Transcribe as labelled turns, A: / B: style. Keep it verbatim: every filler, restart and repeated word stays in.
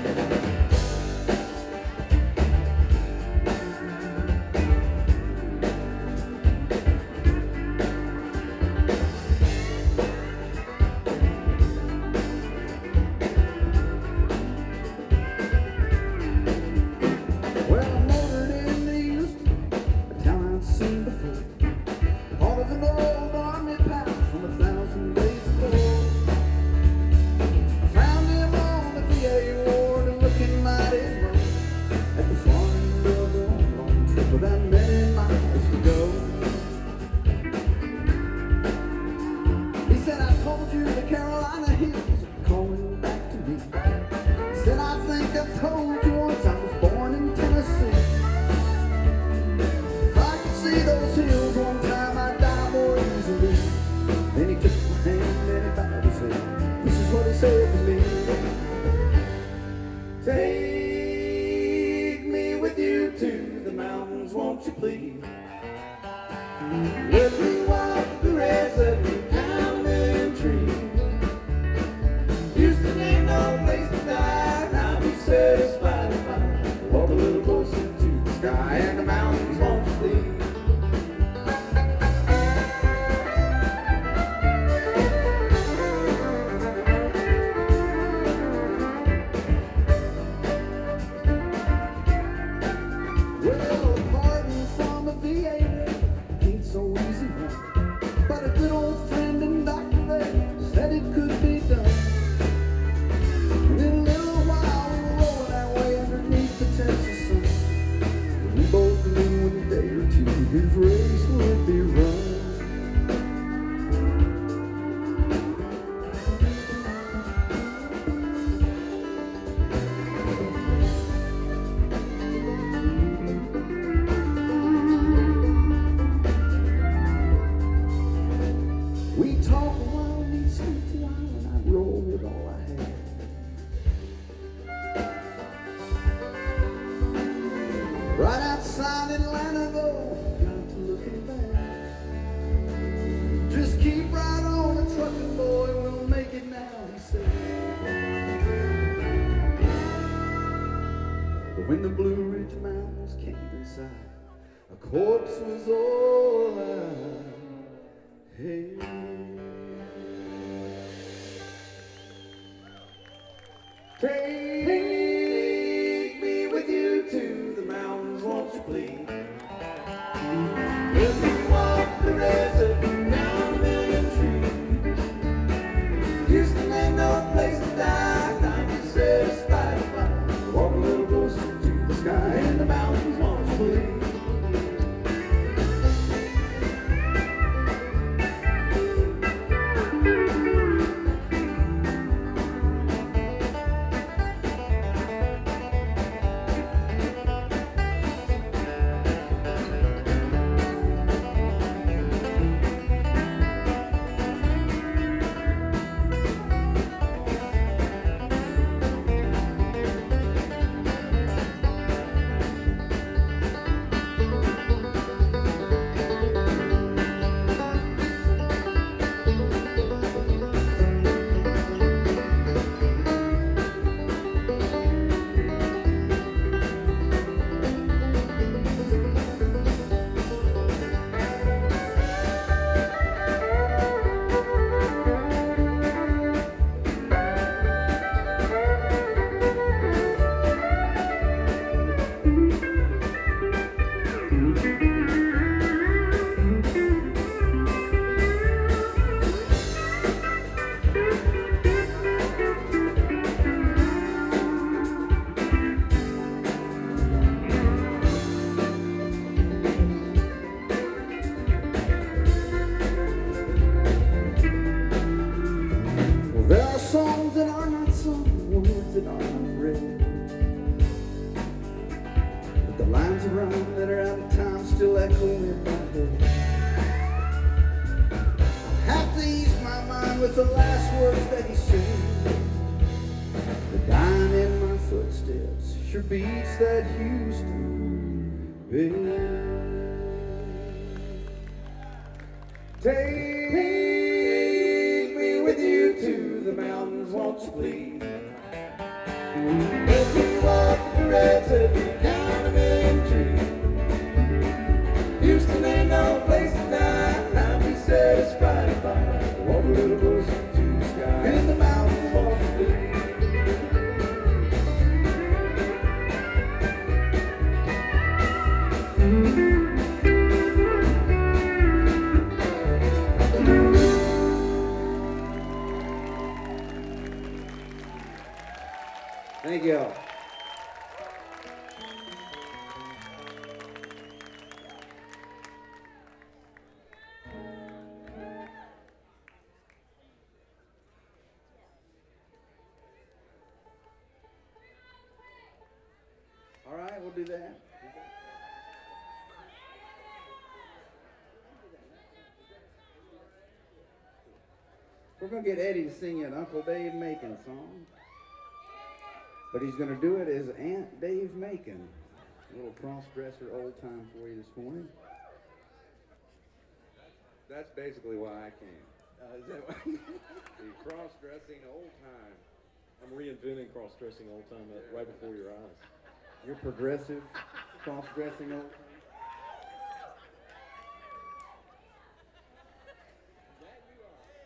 A: Take me with you to the mountains, won't you please? Let me walk the rest of you count a million trees. Houston ain't no place to die, and I'll be satisfied if I walk a little closer to the sky and the mountains, won't you please? His race would be run. We talk a while, we sleep a while, and I roll with all I had. Right outside Atlanta, though. Just keep right on, a trucking boy will make it now, he said. But when the Blue Ridge Mountains came inside, a corpse was all I had. Take me with you to the mountains, won't you please? Let me walk the rest of you down a million trees. Houston ain't no place to die, and I'll be satisfied if I walk a little closer to the sky and the mountains, won't you please? Songs that are not sung, words that are not read, but the lines of rhyme that are out of time still echo in my head. I have to ease my mind with the last words that he said. The dying in my footsteps sure beats that Houston bed. Take me with you to the mountains, won't you please? When we walk the red city, count tree. Houston ain't no place to die. I'll be satisfied if I walk a little closer to the sky. In the mountains of Washington. Thank you. All right, we'll do that. We're going to get Eddie to sing you an Uncle Dave Macon song. But he's going to do it as Aunt Dave Macon. A little cross-dresser old time for you this morning. That's basically why I came. Uh, is that why? The cross-dressing old time.
B: I'm reinventing cross-dressing old time right before your eyes.
A: You're progressive cross-dressing old time?